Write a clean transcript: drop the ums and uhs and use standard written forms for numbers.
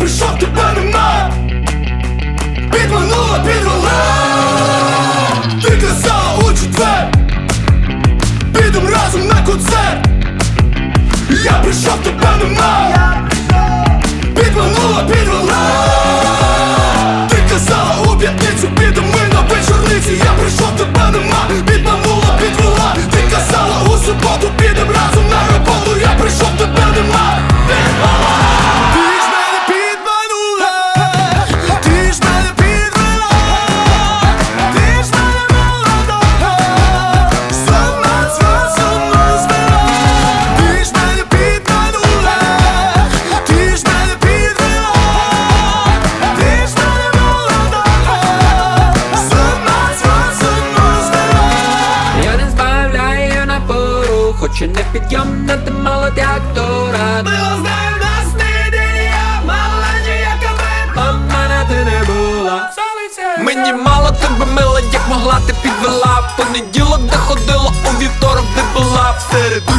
прийшов, тебе нема. Підманула, підвела. Ти казала у четвер, підем разом на концерт. Я прийшов, тебе нема. Підманула, підвела. Ти казала у п'ятницю, підем ми на вечорниці. Я прийшов, тебе нема. Підманула, підвела. Ти казала у суботу, підем разом на роботу. Я прийшов, тебе нема. Підвела. Ти ж мене підманула. Ти ж мене підвела. Ти ж мене молодого сама звела. Ти ж мене підманула. Ти ж мене підвела. Ти ж мене молодого сама звела. Я не збавляю напору, хоч і не підйомна, ти молод як дура. Мило знаю, нас не ідея, мала ніяка Мене ти не була. Мені мало тебе мила, як могла ти підвела. В понеділок де ходила, у вівторок де була. В середу